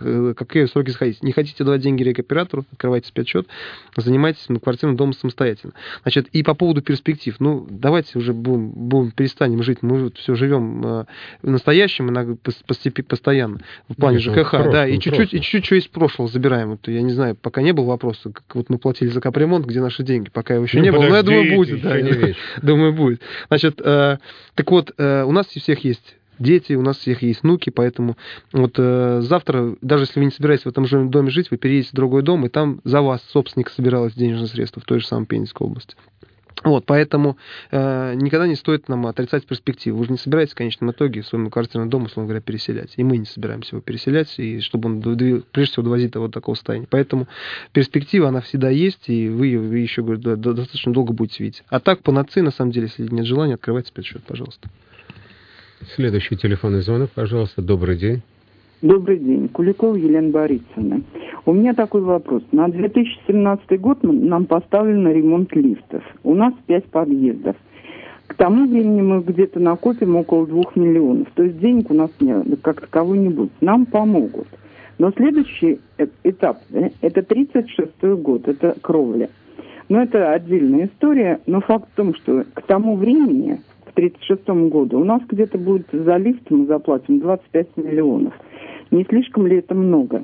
сроки захотите. Не хотите давать деньги рекоператору, открывайте спецсчет, занимайтесь квартирным домом самостоятельно. Значит, и по поводу перспектив, давайте уже перестанем жить, мы вот все живем в настоящем, постоянно, в плане ЖКХ, да, и чуть-чуть что из прошлого забираем. Вот, я не знаю, пока не было вопроса, как вот мы платили за капремонт, где наши деньги, пока его еще не было, но я думаю, будет. Да, думаю, будет. Значит, так вот, у нас у всех есть дети, у нас у всех есть внуки, поэтому вот завтра, даже если вы не собираетесь в этом же доме жить, вы переедете в другой дом, и там за вас собственник собирал эти денежные средства в той же самой Пензенской области. Вот, поэтому никогда не стоит нам отрицать перспективу. Вы же не собираетесь в конечном итоге свой многоквартирный дом, условно говоря, переселять. И мы не собираемся его переселять, и чтобы он, прежде всего, довозить до вот такого состояния. Поэтому перспектива, она всегда есть, и вы еще, говорю, достаточно долго будете видеть. А так, по НАЦИ, на самом деле, если нет желания, открывайте спецсчет, пожалуйста. Следующий телефонный звонок, пожалуйста. Добрый день. Добрый день. Куликова Елена Борисовна. У меня такой вопрос. На 2017 год нам поставлен на ремонт лифтов. У нас 5 подъездов. К тому времени мы где-то накопим около 2 миллионов. То есть денег у нас как таковой не будет. Нам помогут. Но следующий этап, это 36-й год, это кровля. Но это отдельная история. Но факт в том, что к тому времени, к 36-му году, у нас где-то будет за лифт мы заплатим 25 миллионов. Не слишком ли это много?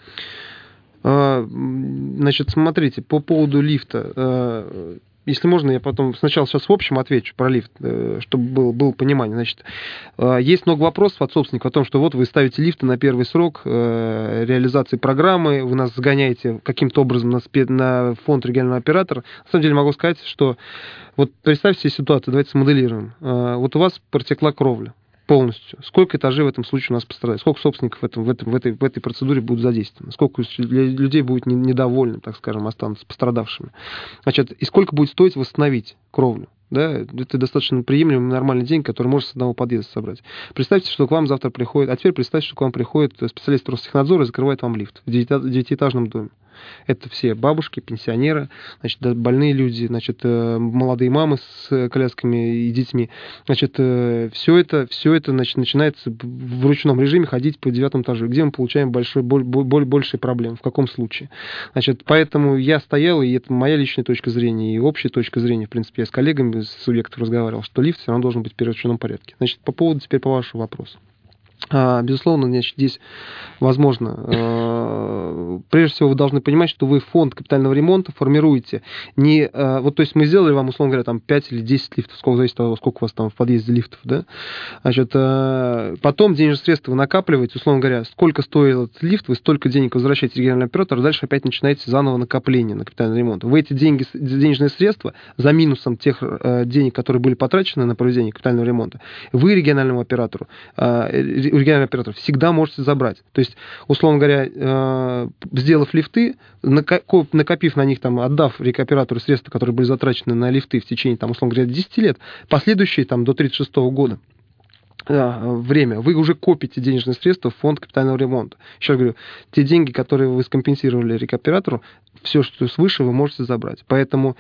Значит, смотрите, по поводу лифта. Если можно, я потом сначала сейчас в общем отвечу про лифт, чтобы было понимание. Значит, есть много вопросов от собственника о том, что вот вы ставите лифты на первый срок реализации программы, вы нас загоняете каким-то образом на фонд регионального оператора. На самом деле могу сказать, что вот представьте себе ситуацию, давайте смоделируем. Вот у вас протекла кровля полностью. Сколько этажей в этом случае у нас пострадает? Сколько собственников в этой процедуре будут задействованы? Сколько людей будет недовольны, так скажем, останутся пострадавшими? Значит, и сколько будет стоить восстановить кровлю? Да, это достаточно приемлемый, нормальный день, который можно с одного подъезда собрать. Представьте, что к вам завтра приходит, а теперь представьте, что к вам приходит специалист Ростехнадзора и закрывает вам лифт в 9-этажном доме. Это все бабушки, пенсионеры, значит, больные люди, значит, молодые мамы с колясками и детьми. Значит, все это значит, начинается в ручном режиме ходить по 9 этажу, где мы получаем большие проблемы. В каком случае? Значит, поэтому я стоял, и это моя личная точка зрения, и общая точка зрения, в принципе, я с коллегами, с субъектов разговаривал, что лифт все равно должен быть в первоочередном порядке. Значит, по поводу теперь по вашему вопросу. Безусловно, значит, здесь возможно, прежде всего вы должны понимать, что вы фонд капитального ремонта формируете не, вот, то есть мы сделали вам, условно говоря, там 5 или 10 лифтов, сколько зависит от того, сколько у вас там в подъезде лифтов, да, значит, потом денежные средства вы накапливаете, условно говоря, сколько стоил этот лифт, вы столько денег возвращаете региональному оператору, дальше опять начинаете заново накопление на капитальный ремонт. Вы эти денежные средства за минусом тех денег, которые были потрачены на проведение капитального ремонта, вы региональному оператору региональный оператор всегда можете забрать. То есть, условно говоря, сделав лифты, накопив на них, там, отдав рекоператору средства, которые были затрачены на лифты в течение, там, условно говоря, 10 лет, последующие там, до 1936 года, время, вы уже копите денежные средства в фонд капитального ремонта. Еще раз говорю, те деньги, которые вы скомпенсировали рекоператору, все, что свыше, вы можете забрать. Поэтому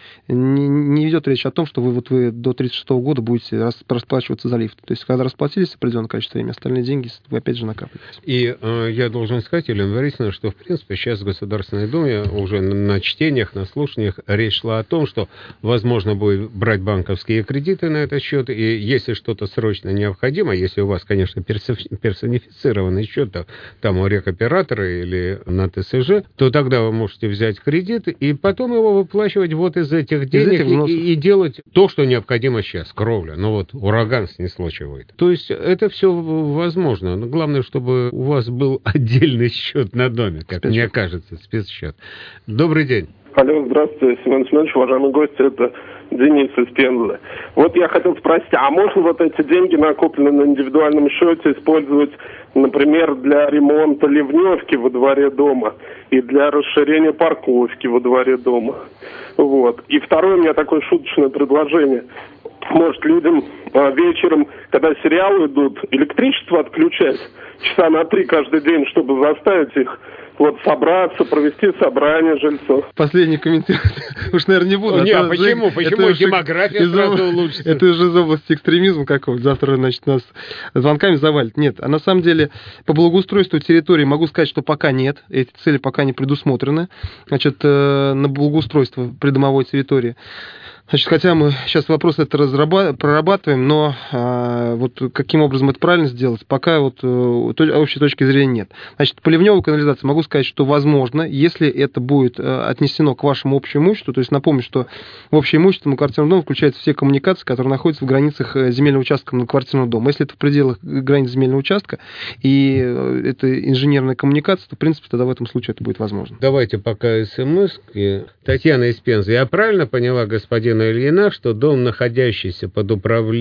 не идет речь о том, что вы до 1936 года будете расплачиваться за лифт. То есть, когда расплатились определенное количество времени, остальные деньги вы опять же накапливаете. И я должен сказать, Елена Борисовна, что, в принципе, сейчас в Государственной Думе уже на чтениях, на слушаниях речь шла о том, что возможно будет брать банковские кредиты на этот счет, и если что-то срочно необходимо, если у вас, конечно, персонифицированный счет там у рекоператора или на ТСЖ, то тогда вы можете взять кредит и потом его выплачивать вот из этих денег и делать то, что необходимо сейчас, кровля. Ну вот ураган снесло чего-то. То есть это все возможно. Но главное, чтобы у вас был отдельный счет на доме, как мне кажется, спецсчет. Добрый день. Алло, здравствуйте, Семен Семенович, уважаемый гость, это Денис из Пензы. Вот я хотел спросить, а можно вот эти деньги, накопленные на индивидуальном счете, использовать, например, для ремонта ливневки во дворе дома и для расширения парковки во дворе дома? Вот. И второе у меня такое шуточное предложение. Может, людям вечером, когда сериалы идут, электричество отключать часа на 3 каждый день, чтобы заставить их собраться, провести собрание жильцов. Последний комментарий. Уж, наверное, не буду. Не, почему? Почему демография сразу улучшится? Это уже из области экстремизма какого-то. Завтра, значит, нас звонками завалит. Нет, а на самом деле по благоустройству территории могу сказать, что пока нет. Эти цели пока не предусмотрены. Значит, на благоустройство придомовой территории. Значит, хотя мы сейчас вопрос это прорабатываем, но вот каким образом это правильно сделать, пока вот общей точки зрения нет. Значит, по ливневой канализации могу сказать, что возможно, если это будет отнесено к вашему общему имуществу, то есть напомню, что в общее имущество многоквартирного дома включаются все коммуникации, которые находятся в границах земельного участка многоквартирного дома. Если это в пределах границ земельного участка и это инженерная коммуникация, то, в принципе, тогда в этом случае это будет возможно. Давайте пока СМС. Татьяна из Пензы. Я правильно поняла господина Татьяна Ильина, что дом, находящийся под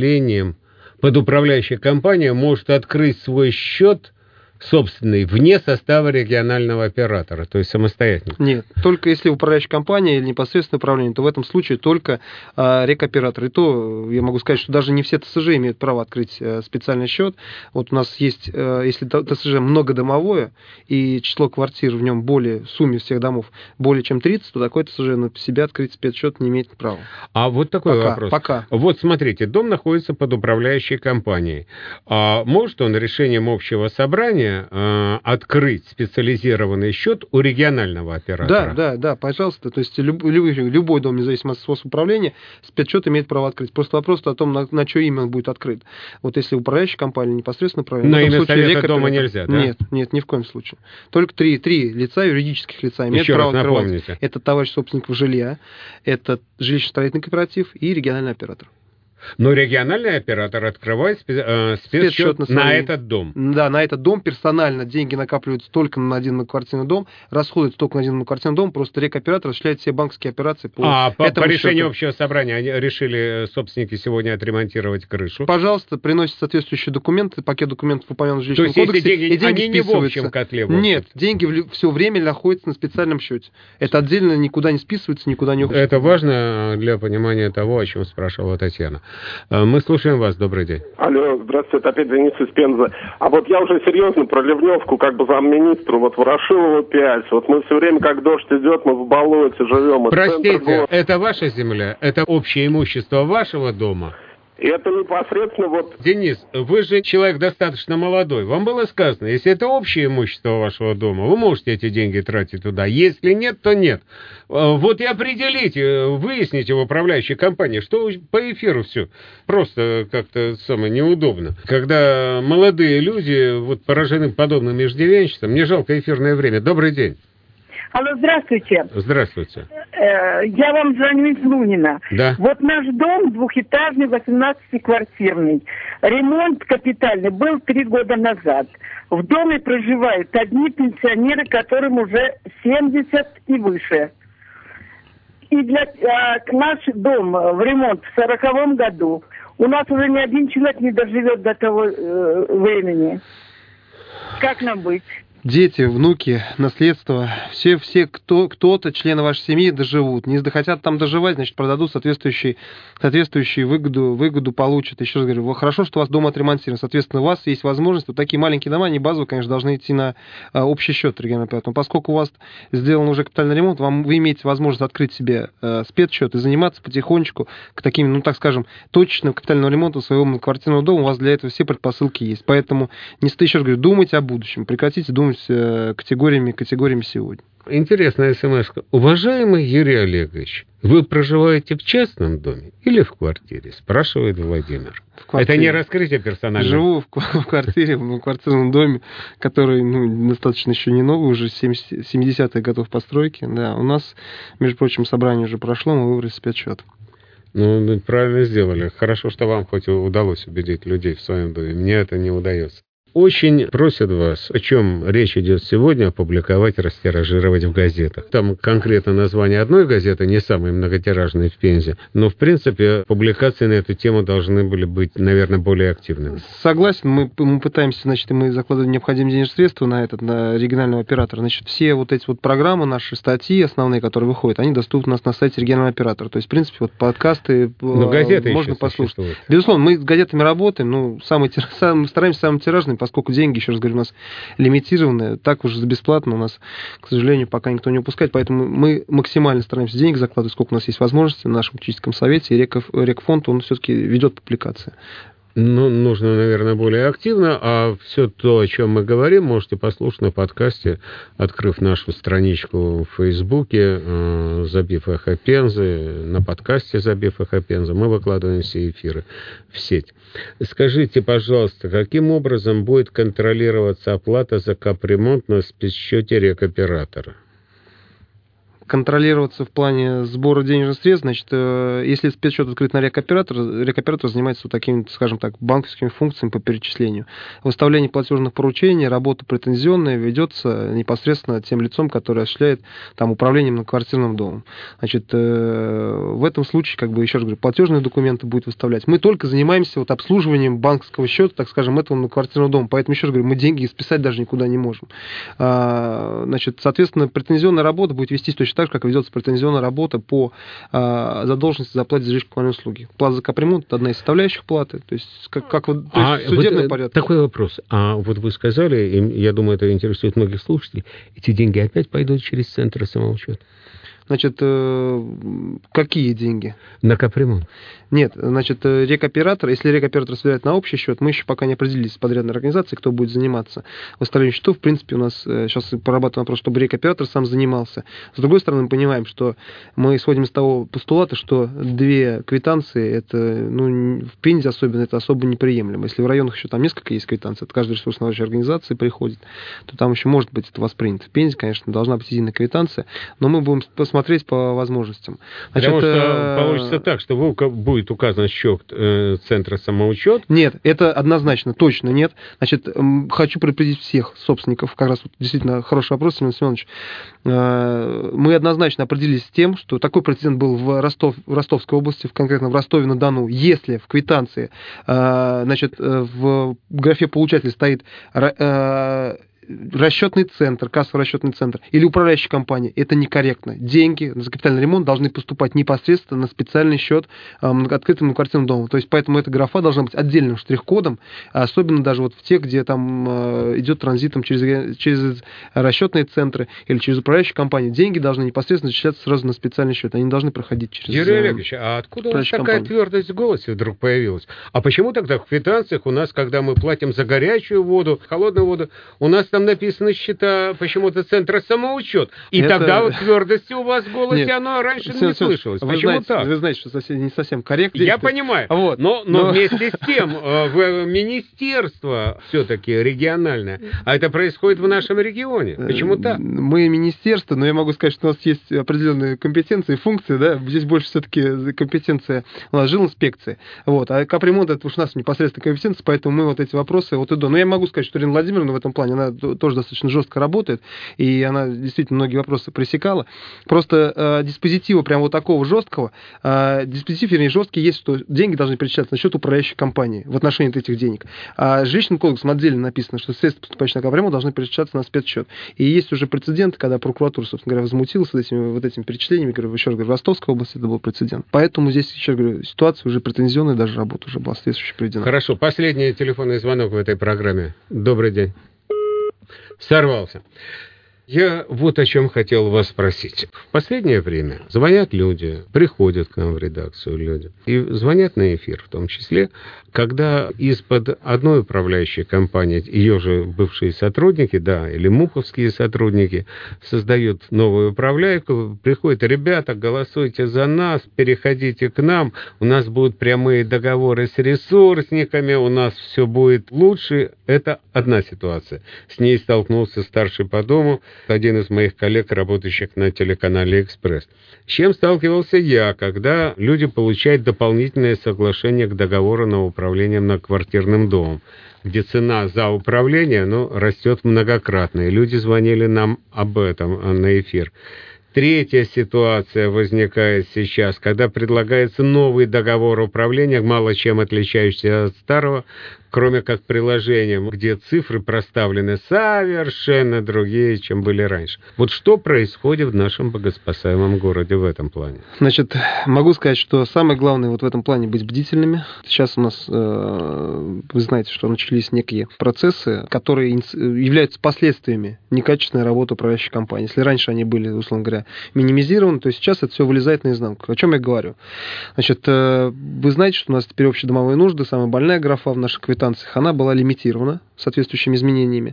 управляющей компанией, может открыть свой счет собственный вне состава регионального оператора, то есть самостоятельно? Нет, только если управляющая компания или непосредственное управление, то в этом случае только рекоператор. И то я могу сказать, что даже не все ТСЖ имеют право открыть специальный счет. Вот у нас есть, если ТСЖ многодомовое, и число квартир в нем в сумме всех домов более чем 30, то такой ТСЖ на себя открыть спецсчет не имеет права. А вот такой вопрос. Пока. Вот смотрите, дом находится под управляющей компанией. Может он решением общего собрания открыть специализированный счет у регионального оператора? Да, пожалуйста. То есть любой дом, независимо от способа управления, спецсчет имеет право открыть. Просто вопрос о том, на чье имя он будет открыт. Вот если управляющая компания непосредственно управляет... На имя совета дома нельзя, да? Нет, ни в коем случае. Только три лица, юридических лица имеют право открывать. Напомните. Это товарищ собственников жилья, это жилищно-строительный кооператив и региональный оператор. Но региональный оператор открывает спецсчет на этот дом. Да, на этот дом персонально деньги накапливаются только на один многоквартирный дом, расходуются только на один многоквартирный дом, просто рекоператор осуществляет все банковские операции по по решению общего собрания они решили собственники сегодня отремонтировать крышу. Пожалуйста, приносят соответствующие документы, пакет документов в упомянутом жилищном кодексе. То есть эти деньги не в общем котле? Нет, деньги все время находятся на специальном счете. Это отдельно никуда не списывается, никуда не уходит. Это важно для понимания того, о чем спрашивала Татьяна. Мы слушаем вас. Добрый день. Алло, здравствуйте, это опять Денис из Пензы. А вот я уже серьезно про Ливневку, как бы замминистра, вот Ворошилова 5. Вот мы все время, как дождь идет, мы в болоте живем. Простите, это ваша земля? Это общее имущество вашего дома? И это непосредственно вот... Денис, вы же человек достаточно молодой. Вам было сказано, если это общее имущество вашего дома, вы можете эти деньги тратить туда. Если нет, то нет. Вот и определите, выясните в управляющей компании, что по эфиру все. Просто как-то неудобно. Когда молодые люди поражены подобным иждивенчеством, мне жалко эфирное время. Добрый день. Алло, здравствуйте. Здравствуйте. Я вам звоню из Лунина. Да. Вот наш дом двухэтажный, 18-квартирный. Ремонт капитальный был 3 года назад. В доме проживают одни пенсионеры, которым уже 70 и выше. И наш дом в ремонт в 40-м году. У нас уже ни один человек не доживет до того времени. Как нам быть? Дети, внуки, наследство, все кто-то, члены вашей семьи доживут. Не захотят там доживать, значит, продадут соответствующую выгоду получат. Еще раз говорю, хорошо, что у вас дом отремонтирован. Соответственно, у вас есть возможность, вот такие маленькие дома, они базово, конечно, должны идти на общий счет регионального оператора. Но поскольку у вас сделан уже капитальный ремонт, вы имеете возможность открыть себе спецсчет и заниматься потихонечку к таким, так скажем, точечным капитальным ремонтом своего многоквартирного дома. У вас для этого все предпосылки есть. Поэтому, еще раз говорю, думайте о будущем, прекратите думать категориями сегодня. Интересная смс-ка. Уважаемый Юрий Олегович, вы проживаете в частном доме или в квартире? Спрашивает Владимир. Это не раскрытие персонального. Живу в квартире, в квартирном доме, который достаточно еще не новый, уже 70-х годов постройки. Да, у нас, между прочим, собрание уже прошло, мы выбрали спецсчет. Правильно сделали. Хорошо, что вам хоть удалось убедить людей в своем доме. Мне это не удается. Очень просят вас, о чем речь идет сегодня, опубликовать, растиражировать в газетах. Там конкретно название одной газеты, не самой многотиражной в Пензе, но, в принципе, публикации на эту тему должны были быть, наверное, более активными. Согласен, мы пытаемся, мы закладываем необходимые денежные средства на регионального оператора. Эти программы, наши статьи основные, которые выходят, они доступны у нас на сайте регионального оператора. То есть, в принципе, подкасты можно послушать. Безусловно, мы с газетами работаем, стараемся самым тиражным, поскольку деньги, еще раз говорю, у нас лимитированы, так уже за бесплатно у нас, к сожалению, пока никто не выпускает, поэтому мы максимально стараемся денег закладывать, сколько у нас есть возможности на нашем учительском совете, и Рекфонд, он все-таки ведет публикации. Нужно, наверное, более активно, а все то, о чем мы говорим, можете послушать на подкасте, открыв нашу страничку в Фейсбуке, забив «Эхо Пензы», на подкасте «Забив Эхо Пензы», мы выкладываем все эфиры в сеть. Скажите, пожалуйста, каким образом будет контролироваться оплата за капремонт на спецсчете рекоператора? контролироваться в плане сбора денежных средств, значит, если спецсчет открыт на рекоператор занимается вот такими, скажем так, банковскими функциями по перечислению. Выставление платежных поручений, работа претензионная ведется непосредственно тем лицом, которое осуществляет там управление многоквартирным домом. Значит, в этом случае, как бы, еще раз говорю, платежные документы будет выставлять. Мы только занимаемся вот обслуживанием банковского счета, так скажем, этого многоквартирного дома. Поэтому, еще раз говорю, мы деньги списать даже никуда не можем. Значит, соответственно, претензионная работа будет вестись точно так же, как ведется претензионная работа по задолженности за оплату за жилищные коммунальные услуги. Плата за капремонт – это одна из составляющих платы. То есть, как вот, то есть судебный вот порядок. Такой вопрос. А вот вы сказали, и я думаю, это интересует многих слушателей, эти деньги опять пойдут через центры самоучета? Значит, какие деньги? На капремонт. Нет, значит, рекоператор, если рекоператор собирает на общий счет, мы еще пока не определились с подрядной организацией, кто будет заниматься выставлением счетов. В принципе, у нас сейчас прорабатываем вопрос, чтобы рекоператор сам занимался. С другой стороны, мы понимаем, что мы исходим из того постулата, что 2 квитанции, это, ну, в Пензе особенно, это особо неприемлемо. Если в районах еще там несколько есть квитанций, от каждой ресурсно-развивающей организации приходит, то там еще может быть это воспринято. В Пензе, конечно, должна быть единая квитанция, но мы будем посмотреть по возможностям. Значит, потому что получится так, что будет указан счет центра самоучет. Нет, это однозначно, точно нет. Значит, хочу предупредить всех собственников, как раз вот действительно хороший вопрос, Семен Семенович. Мы однозначно определились с тем, что такой прецедент был в Ростовской области, конкретно в Ростове-на-Дону. Если в квитанции, значит, в графе получатель стоит расчетный центр, кассово-расчетный центр или управляющая компания, это некорректно. Деньги за капитальный ремонт должны поступать непосредственно на специальный счет открытым многоквартирным домом. То есть, поэтому эта графа должна быть отдельным штрих-кодом, особенно даже вот в тех, где там идет транзитом через расчетные центры или через управляющую компанию. Деньги должны непосредственно зачисляться сразу на специальный счет. Они не должны проходить через Юрий Олегович, а откуда у вас такая твердость в голосе вдруг появилась? А почему тогда в квитанциях у нас, когда мы платим за горячую воду, холодную воду, у нас там написаны счета почему-то центра самоучет. И это... тогда вот твердости у вас в голосе, нет, оно раньше не слышалось. Почему так? Вы знаете, что не совсем корректно. Я понимаю. Вот. Но вместе с тем, в министерство все-таки региональное, а это происходит в нашем регионе. Почему так? Мы министерство, но я могу сказать, что у нас есть определенные компетенции, функции, да, здесь больше все-таки компетенция, у нас жилинспекция. Вот. А капремонт, это уж у нас непосредственно компетенция, поэтому мы вот эти вопросы вот идем. Но я могу сказать, что Ирина Владимировна в этом плане, она тоже достаточно жестко работает, и она действительно многие вопросы пресекала. Просто диспозитива прям вот такого жесткого, диспозитив, вернее, жесткий есть, что деньги должны перечисляться на счет управляющей компании в отношении этих денег. А жилищным кодексом отдельно написано, что средства, поступающие на капремонт, должны перечисляться на спецсчет. И есть уже прецедент, когда прокуратура, собственно говоря, возмутилась вот этими перечислениями, еще раз говорю, в Ростовской области это был прецедент. Поэтому здесь, еще раз говорю, ситуация уже претензионная, даже работа уже была соответствующе проведена. Хорошо, последний телефонный звонок в этой программе. Добрый день. Сорвался. Я вот о чем хотел вас спросить. В последнее время звонят люди, приходят к нам в редакцию люди, и звонят на эфир в том числе, когда из-под одной управляющей компании, ее же бывшие сотрудники, да, или муховские сотрудники, создают новую управляйку, приходят: ребята, голосуйте за нас, переходите к нам, у нас будут прямые договоры с ресурсниками, у нас все будет лучше. Это одна ситуация. С ней столкнулся старший по дому один из моих коллег, работающих на телеканале «Экспресс». С чем сталкивался я, когда люди получают дополнительное соглашение к договору на управление многоквартирным домом, где цена за управление, растет многократно. И люди звонили нам об этом на эфир. Третья ситуация возникает сейчас, когда предлагается новый договор управления, мало чем отличающийся от старого, кроме как приложением, где цифры проставлены совершенно другие, чем были раньше. Вот что происходит в нашем богоспасаемом городе в этом плане? Значит, могу сказать, что самое главное вот в этом плане быть бдительными. Сейчас у нас, вы знаете, что начались некие процессы, которые являются последствиями некачественной работы управляющей компании. Если раньше они были, условно говоря, минимизированы, то сейчас это все вылезает наизнанку. О чем я говорю? Значит, вы знаете, что у нас теперь общедомовые нужды, самая больная графа в наших квитанциях, она была лимитирована соответствующими изменениями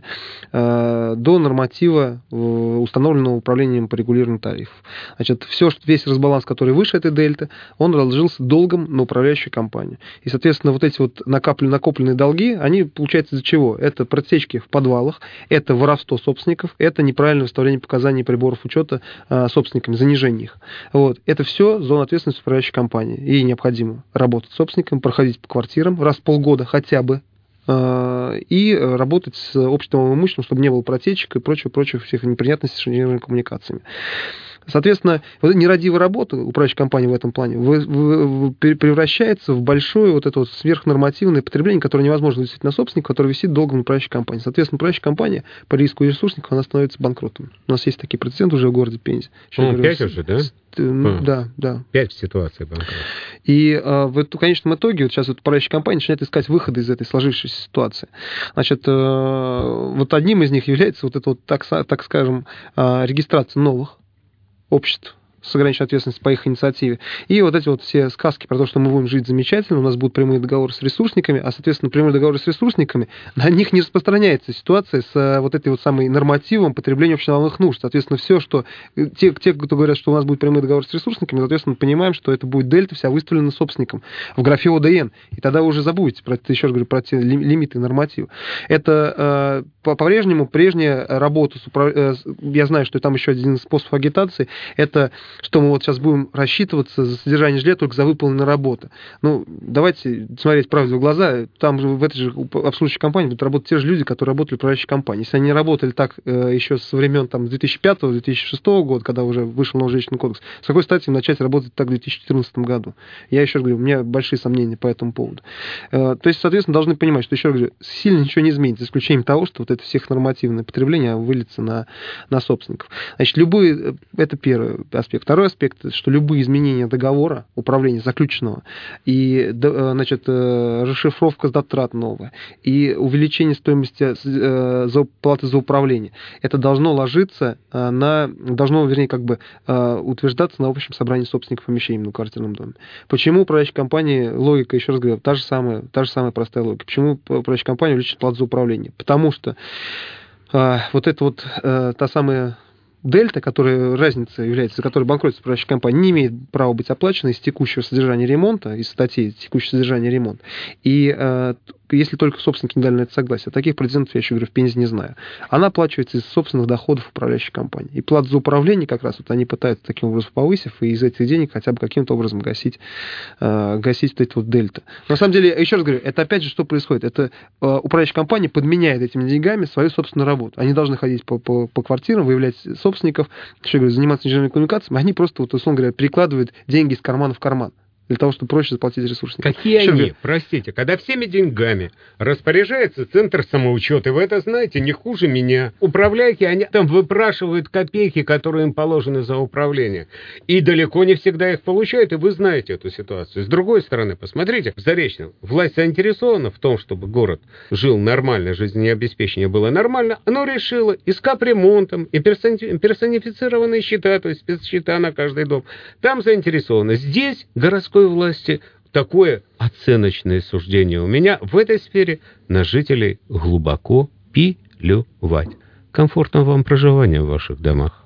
до норматива, установленного управлением по регулированию тарифов. Значит, весь разбаланс, который выше этой дельты, он разложился долгом на управляющую компанию. И, соответственно, вот эти вот накопленные долги, они получаются из-за чего? Это протечки в подвалах, это воровство собственников, это неправильное выставление показаний приборов учета собственниками, занижение их. Вот. Это все зона ответственности управляющей компании. И необходимо работать с собственником, проходить по квартирам раз в полгода хотя бы, и работать с обществом имуществом, чтобы не было протечек и прочего всех неприятностей с инженерными коммуникациями. Соответственно, вот эта нерадивая работа управляющей компании в этом плане превращается в большое вот это вот сверхнормативное потребление, которое невозможно висеть на собственнике, которое висит долго на управляющей компании. Соответственно, управляющая компания по риску ресурсников, она становится банкротом. У нас есть такие прецеденты уже в городе Пензе. 5 уже, да? Да. 5 ситуаций банкротства. И в конечном итоге вот сейчас вот управляющая компания начинает искать выходы из этой сложившейся ситуации. Значит, вот одним из них является вот это вот, так скажем, регистрация новых обществ с ограниченной ответственностью по их инициативе. И вот эти вот все сказки про то, что мы будем жить замечательно, у нас будут прямые договоры с ресурсниками, а, соответственно, прямые договоры с ресурсниками, на них не распространяется ситуация с вот этой вот самой нормативом потребления общественных нужд. Соответственно, все, что... Те, кто говорят, что у нас будет прямые договоры с ресурсниками, соответственно, понимаем, что это будет дельта вся выставлена собственником в графе ОДН. И тогда вы уже забудете, еще раз говорю, про те лимиты и нормативы. Это по-прежнему прежняя работа. Я знаю, что там еще один способ агитации, это что мы вот сейчас будем рассчитываться за содержание жилья только за выполненную работу. Ну, давайте смотреть правде в глаза. Там же в этой же обслуживающей компании будут работать те же люди, которые работали в управляющей компании. Если они работали так еще со времен 2005-2006 года, когда уже вышел новый жилищный кодекс, с какой стати им начать работать так в 2014 году? Я еще раз говорю, у меня большие сомнения по этому поводу. То есть, соответственно, должны понимать, что, еще раз говорю, сильно ничего не изменится, за исключением того, что вот это всех нормативное потребление выльется на собственников. Значит, это первый аспект. Второй аспект, что любые изменения договора управления заключенного и, значит, расшифровка затрат новая и увеличение стоимости платы за управление, это должно ложиться утверждаться на общем собрании собственников помещений на квартирном доме. Почему управляющей компании логика, еще раз говорю, та же самая простая логика. Почему управляющая компания увеличит плату за управление? Потому что вот это вот та самая дельта, которая разница является, за которой банкротится управляющая компания, не имеет права быть оплачена из текущего содержания ремонта, из статей текущего содержания ремонта. И если только собственники не дали на это согласие. Таких прецедентов, я еще говорю, в Пензе не знаю. Она оплачивается из собственных доходов управляющей компании. И плату за управление как раз вот они пытаются таким образом повысив, и из этих денег хотя бы каким-то образом гасить вот эти вот дельта. На самом деле, еще раз говорю, это опять же что происходит? Это управляющая компания подменяет этими деньгами свою собственную работу. Они должны ходить по квартирам, выявлять собственников, еще говорю, заниматься инженерными коммуникациями, они просто, вот, условно говоря, перекладывают деньги из кармана в карман. Для того, чтобы проще заплатить ресурсникам. Какие они? Простите, когда всеми деньгами распоряжается Центр самоучета, вы это знаете не хуже меня. Управляйки, они там выпрашивают копейки, которые им положены за управление. И далеко не всегда их получают, и вы знаете эту ситуацию. С другой стороны, посмотрите, в Заречном власть заинтересована в том, чтобы город жил нормально, жизнеобеспечение было нормально, оно решило и с капремонтом, и персонифицированные счета, то есть спецсчета на каждый дом. Там заинтересованы. Здесь городской власти такое оценочное суждение у меня в этой сфере на жителей глубоко плевать. Комфортного вам проживания в ваших домах.